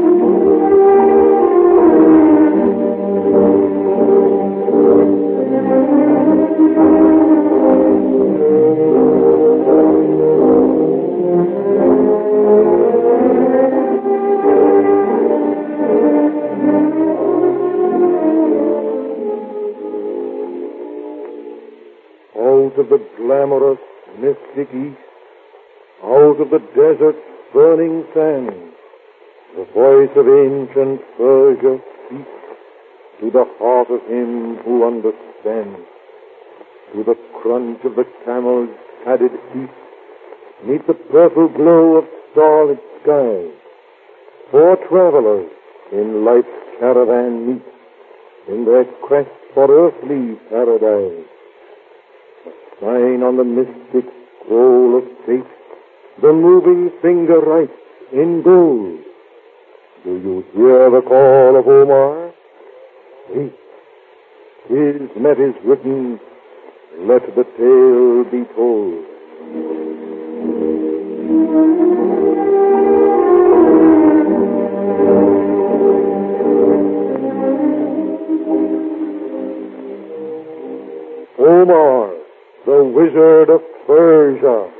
Out of the glamorous, mystic east, out of the desert's burning sands, the voice of ancient Persia speaks to the heart of him who understands. To the crunch of the camel's padded feet, meet the purple glow of starlit skies. Four travelers in life's caravan meet in their quest for earthly paradise. Sign on the mystic scroll of fate, the moving finger writes in gold. Do you hear the call of Omar? Wait. His net is written, let the tale be told. Omar, the Wizard of Persia.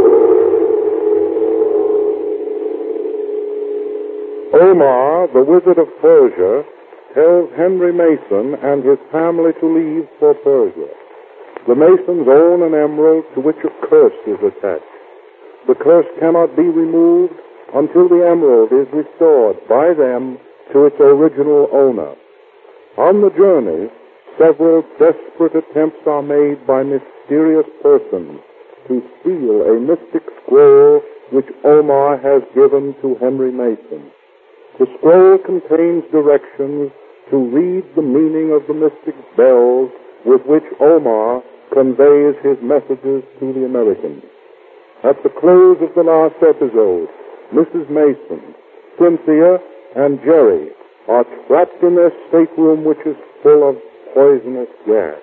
Omar, the Wizard of Persia, tells Henry Mason and his family to leave for Persia. The Masons own an emerald to which a curse is attached. The curse cannot be removed until the emerald is restored by them to its original owner. On the journey, several desperate attempts are made by mysterious persons to steal a mystic scroll which Omar has given to Henry Mason. The scroll contains directions to read the meaning of the mystic bells with which Omar conveys his messages to the Americans. At the close of the last episode, Mrs. Mason, Cynthia, and Jerry are trapped in their stateroom, which is full of poisonous gas.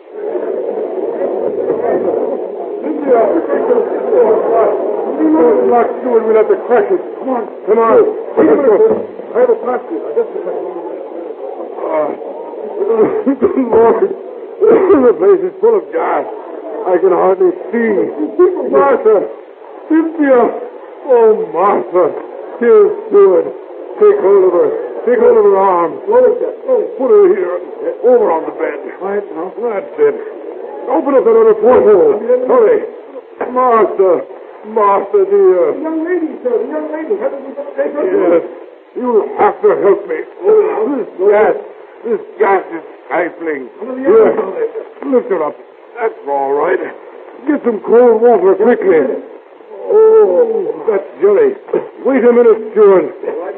Cynthia! Lock you and we'll have to crash it. Come on. Come on. Let's go. I have a plastic. Lord, the place is full of gas. I can hardly see. Martha! Cynthia! Oh, Martha! Here's Stewart. Take hold of her. Take hold of her arm. Put her here. Over on the bed. Right now. That's it. Open up that other porthole. Hurry. Martha! Martha, dear. The young lady, sir. The young lady. Haven't you got to take her? Yes. You'll have to help me. This gas is stifling. Here. Lift her up. That's all right. Get some cold water quickly. Oh, that's Jerry. Wait a minute, Stewart.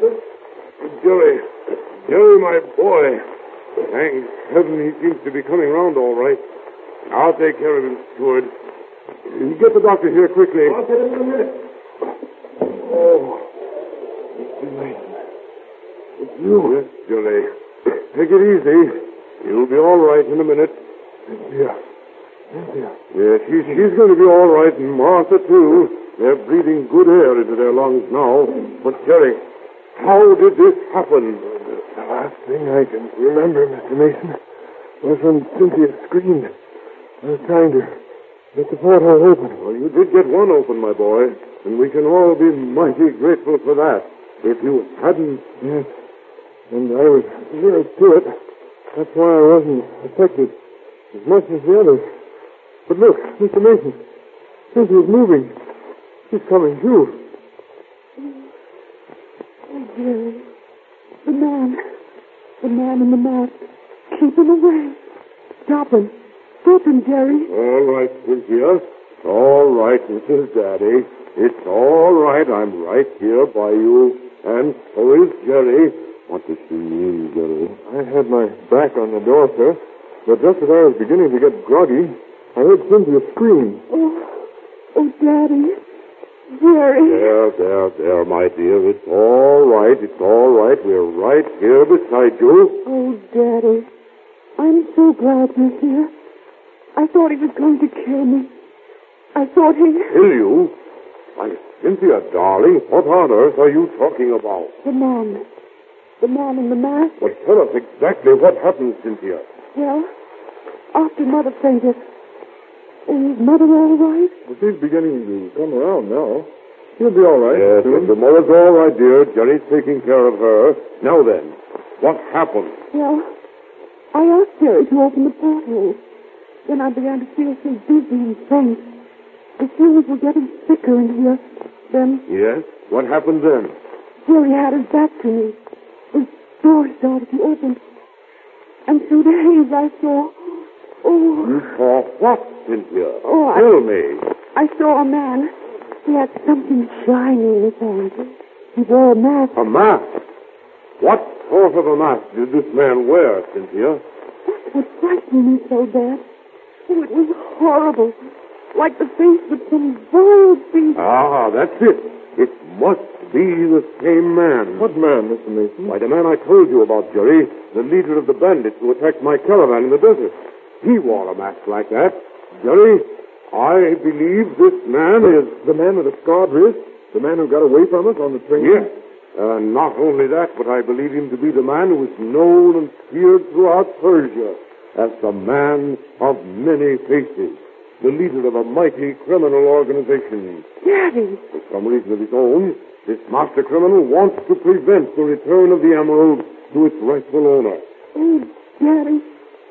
Jerry, my boy. Thank heaven he seems to be coming round all right. I'll take care of him, Stewart. Get the doctor here quickly. I'll get him in a minute. Oh, Mr. Mason. It's you. Yes, Jerry. Take it easy. You'll be all right in a minute. Cynthia. Yes, she's going to be all right, and Martha, too. They're breathing good air into their lungs now. But, Jerry, how did this happen? The last thing I can remember, Mr. Mason, was when Cynthia screamed. I was trying to get the porthole open. Well, you did get one open, my boy, and we can all be mighty grateful for that. If you hadn't... Yes, and I was nearest to it. That's why I wasn't affected as much as the others. But look, Mr. Mason, Cynthia's moving. She's coming too. Oh, Jerry. The man in the mask. Keep him away. Stop him, Jerry. All right, Cynthia. All right, Mrs. Daddy. It's all right. I'm right here by you. And so is Jerry. What does she mean, Jerry? I had my back on the door, sir. But just as I was beginning to get groggy, I heard Cynthia scream. Oh, Daddy. Jerry. There, my dear. It's all right. We're right here beside you. Oh, Daddy. I'm so glad you're here. I thought he was going to kill me. I thought he... Kill you? Why, Cynthia, darling, what on earth are you talking about? The man The man in the mask. Well, tell us exactly what happened, Cynthia. Well, after Mother fainted. Is Mother all right? Well, she's beginning to come around now. She'll be all right. Yes, soon. the mother's all right, dear. Jerry's taking care of her. Now then, what happened? Well, I asked Jerry to open the porthole. Then I began to feel so dizzy and faint. The fumes were getting thicker in here. Then Yes? What happened then? Jerry had his back to me. The door started to open. And through the haze I saw... Oh, You saw what, Cynthia? Oh, Tell me. I saw a man. He had something shiny in his hand. He wore a mask. A mask? What sort of a mask did this man wear, Cynthia? That's what frightened me so bad. Oh, it was horrible. Like the face of some vile beast. Ah, that's it. It must be the same man. What man, Mr. Mason? Why, the man I told you about, Jerry, the leader of the bandits who attacked my caravan in the desert. He wore a mask like that. Jerry, I believe this man is... The man with the scarred wrist? The man who got away from us on the train? Yes. Not only that, but I believe him to be the man who is known and feared throughout Persia as the man of many faces, the leader of a mighty criminal organization. Daddy. For some reason of his own, this master criminal wants to prevent the return of the emerald to its rightful owner. Oh, Daddy.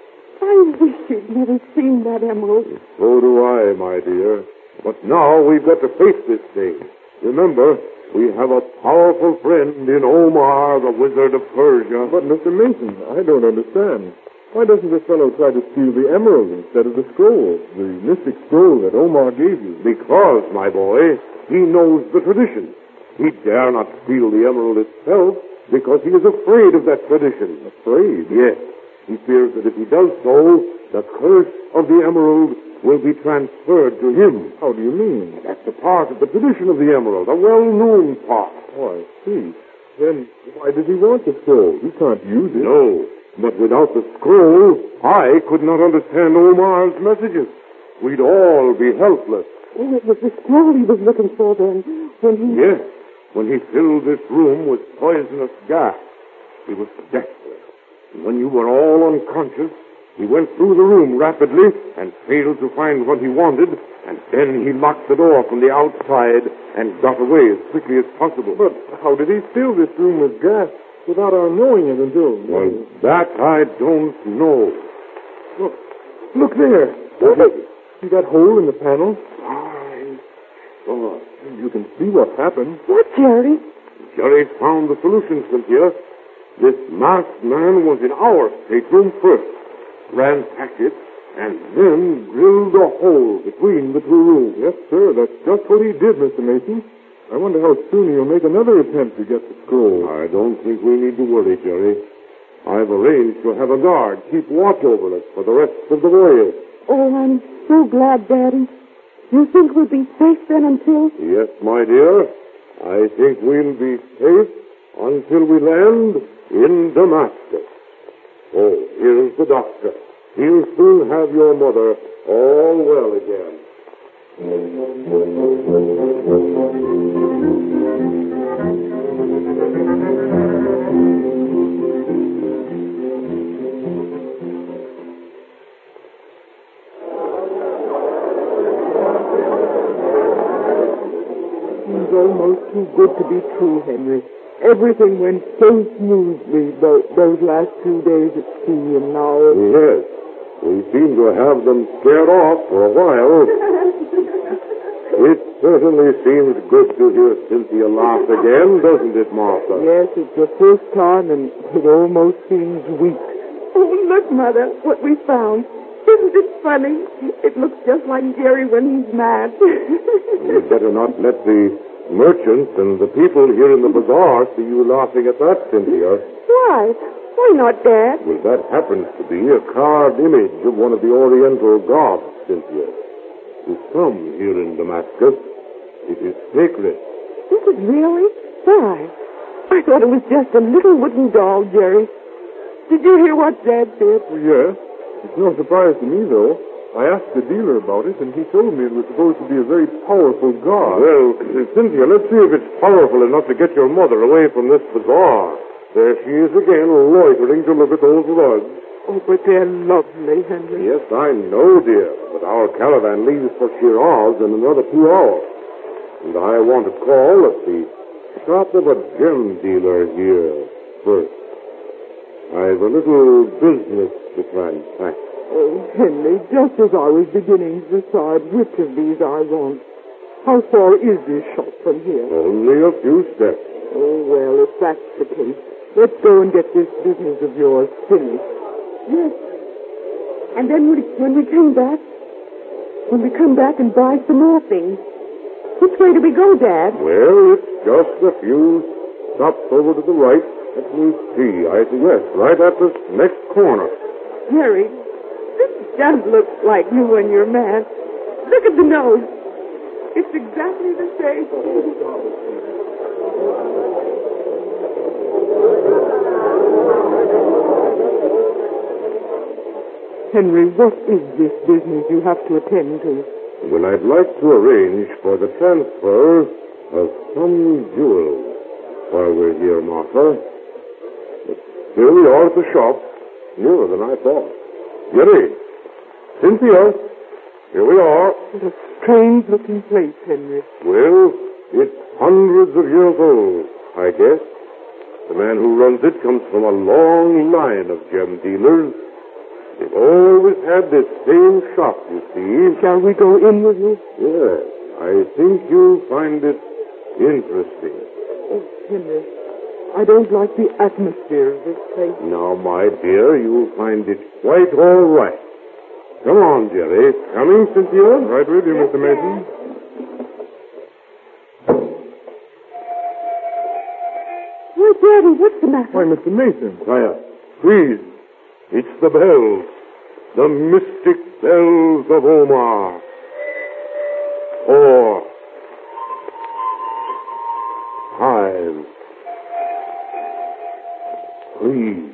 I wish you'd never seen that emerald. So do I, my dear. But now we've got to face this thing. Remember, we have a powerful friend in Omar, the Wizard of Persia. But, Mr. Mason, I don't understand. Why doesn't this fellow try to steal the emerald instead of the scroll, the mystic scroll that Omar gave you? Because, my boy, he knows the tradition. He dare not steal the emerald itself because he is afraid of that tradition. Afraid? Yes. He fears that if he does so, the curse of the emerald will be transferred to him. How do you mean? That's a part of the tradition of the emerald, a well-known part. Oh, I see. Then why does he want the scroll? He can't use it. No, but without the scroll, I could not understand Omar's messages. We'd all be helpless. Oh, it was the scroll he was looking for then, when he... Yes, when he filled this room with poisonous gas. He was desperate. And when you were all unconscious, he went through the room rapidly and failed to find what he wanted, and then he locked the door from the outside and got away as quickly as possible. But how did he fill this room with gas without our knowing it until... Well, that I don't know. Look there. What is it? See that hole in the panel? I saw it. You can see what happened. What, Jerry? Jerry found the solution, Cynthia. This masked man was in our stateroom first, ransacked it, and then drilled a hole between the two rooms. Yes, sir, that's just what he did, Mr. Mason. I wonder how soon he'll make another attempt to get the scroll. I don't think we need to worry, Jerry. I've arranged to have a guard keep watch over us for the rest of the voyage. Oh, I'm so glad, Daddy. You think we'll be safe then until... Yes, my dear. I think we'll be safe until we land in Damascus. Oh, here's the doctor. He'll soon have your mother all well again. It's almost too good to be true, Henry. Everything went so smoothly those last 2 days at sea, and now... Yes, we seem to have them scared off for a while. It certainly seems good to hear Cynthia laugh again, doesn't it, Martha? Yes, it's the first time, and it almost seems weak. Oh, look, Mother, what we found. Isn't it funny? It looks just like Jerry when he's mad. You'd better not let the merchants and the people here in the bazaar see you laughing at that, Cynthia. Why? Why not, Dad? Well, that happens to be a carved image of one of the Oriental gods, Cynthia. To some here in Damascus, it is sacred. Is it really? Why? I thought it was just a little wooden doll, Jerry. Did you hear what Dad said? Well, yes. It's no surprise to me, though. I asked the dealer about it, and he told me it was supposed to be a very powerful god. Well, Cynthia, let's see if it's powerful enough to get your mother away from this bazaar. There she is again, loitering to look at those rugs. Oh, but they're lovely, Henry. Yes, I know, dear, but our caravan leaves for Shiraz in another 2 hours. And I want to call at the shop of a gem dealer here first. I've a little business to transact. Oh, Henry, just as I was beginning to decide which of these I want. How far is this shop from here? Only a few steps. Oh, well, if that's the case, let's go and get this business of yours finished. Yes. And then when we come back and buy some more things, which way do we go, Dad? Well, it's just a few stops over to the right. Let me see. Yes, right at this next corner. Harry, this does look like you and your man. Look at the nose. It's exactly the same. Henry, what is this business you have to attend to? Well, I'd like to arrange for the transfer of some jewels while we're here, Martha. But here we are at the shop, nearer than I thought. Jerry, Cynthia, here we are. What a strange-looking place, Henry. Well, it's hundreds of years old, I guess. The man who runs it comes from a long line of gem dealers. They've always had this same shop, you see. Shall we go in with you? Yes, I think you'll find it interesting. Oh, Henry, I don't like the atmosphere of this place. Now, my dear, you'll find it quite all right. Come on, Jerry. Coming, Cynthia? Right with you, Mr. Mason. Why, Daddy, what's the matter? Why, Mr. Mason. Quiet. Please. It's the bells. The mystic bells of Omar. 4, 5, 3,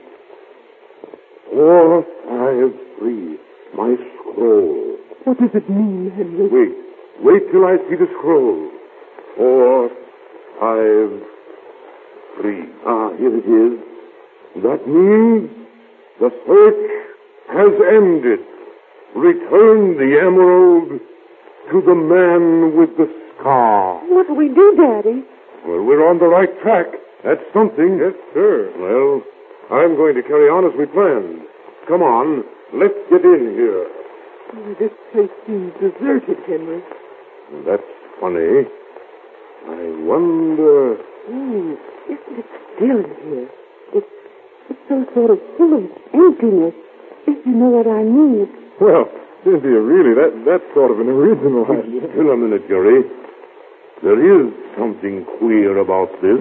4, 5, 3. My scroll. What does it mean, Henry? Wait till I see the scroll. 4, 5, 3. Ah, here it is. That means the search has ended. Return the emerald to the man with the scar. What do we do, Daddy? Well, we're on the right track. That's something. Yes, sir. Well, I'm going to carry on as we planned. Come on, let's get in here. Oh, this place seems deserted, Henry. That's funny. I wonder... Oh, isn't it still in here? It's so sort of full of emptiness, if you know what I mean. Well, Cynthia, really, that's sort of an original idea. Still a minute, Jerry. There is something queer about this.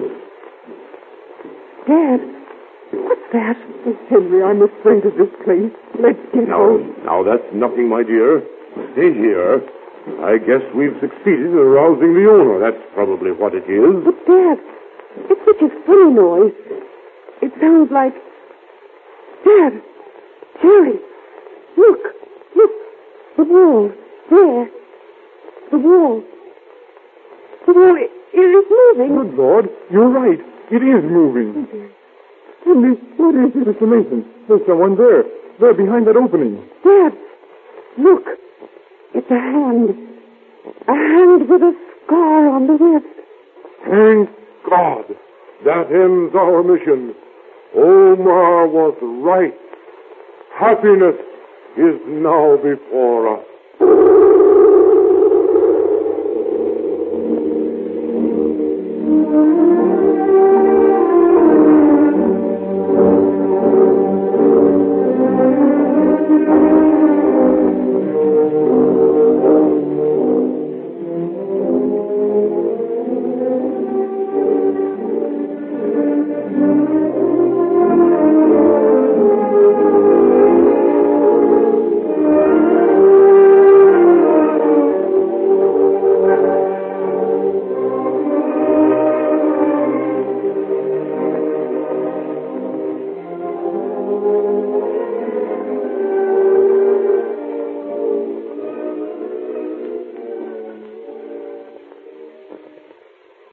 Dad, what's that? Oh, Henry, I'm afraid of this place. Let's get out. Now, that's nothing, my dear. Stay here. I guess we've succeeded in arousing the owner. That's probably what it is. But, Dad, it's such a funny noise. It sounds like... Dad! Jerry! Look! The wall! There! The wall! It is moving! Good Lord, you're right. It is moving. Henry, what is it, Mr. Mason? There's someone there. There, behind that opening. Dad! Look! It's a hand. A hand with a scar on the wrist. Thank God. That ends our mission. Omar was right. Happiness is now before us.